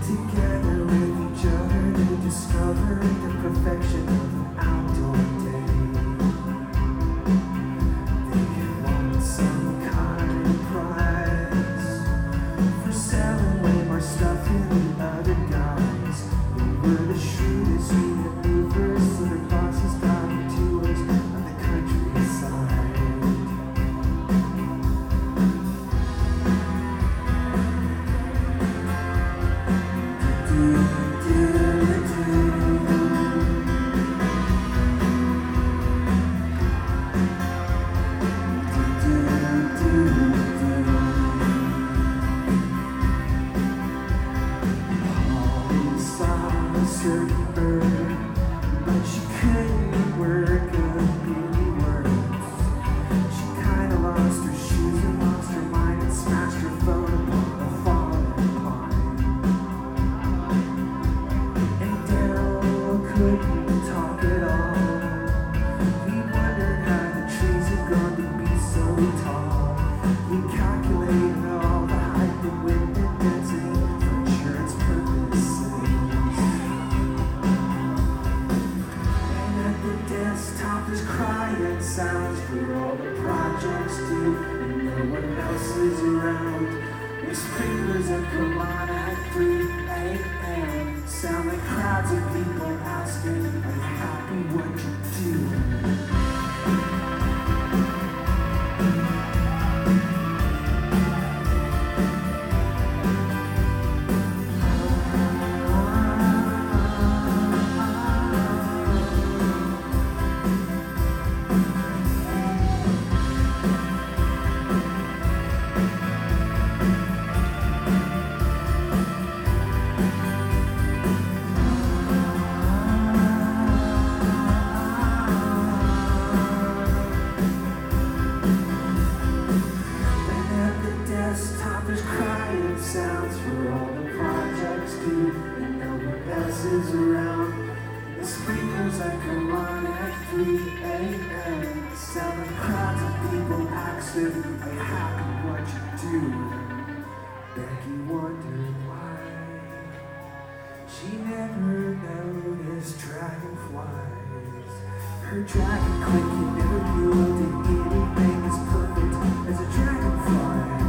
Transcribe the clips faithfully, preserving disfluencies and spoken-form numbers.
together with each other to discover the perfection of an outdoor day. They want some kind of prize for selling way more stuff than the other guys. They were the shrewdest maneuvers, so their bosses got tours of the countryside. Certain bird, but she couldn't work up any words. She kinda lost her shoes and lost her mind and smashed her phone upon a fallen pine. And Daryl couldn't talk at all. He wondered how the trees had grown to be so tall. He calculated all the height and width and density for insurance purposes. Desktop is crying sounds for all the projects due, and no one else is around. These fingers that come on at three a m sound like crowds of people asking, are you happy what you do? Sounds for all the projects due, and no one else is around. The speakers that come on at three a m sound like crowds of people asking, are you happy what you do? Becky wondered why she never noticed dragonflies. Her dragon quick and never yielded anything as perfect as a dragonfly.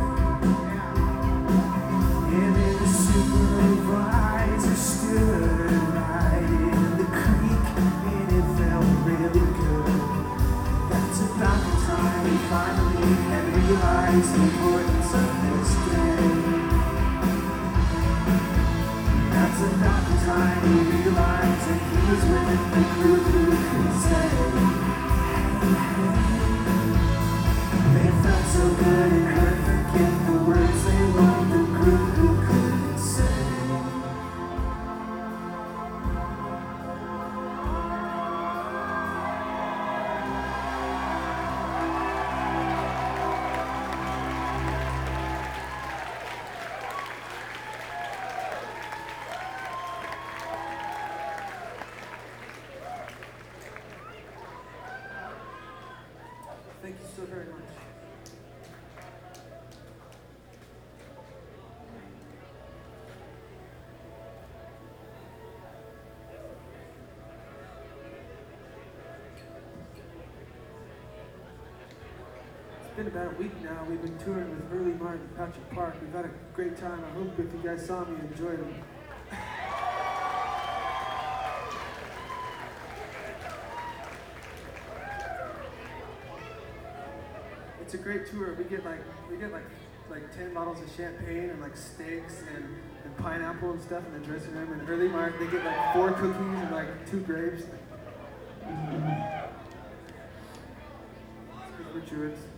Supervisor stood right in the creek, and it felt really good. That's about the time we finally had realized the importance of this day. That's about the time we realized that he was with the group who could say, hey, hey. They felt so good and hurt, forget the words they wrote, the group who couldn't say. Thank you so very much. It's been about a week now. We've been touring with Early Martin and Patrick Park. We've had a great time. I hope if you guys saw me, you enjoyed them. It's a great tour. We get like we get like like ten bottles of champagne and like steaks and, and pineapple and stuff in the dressing room. And Early Martin, they get like four cookies and like two grapes. We're Druids.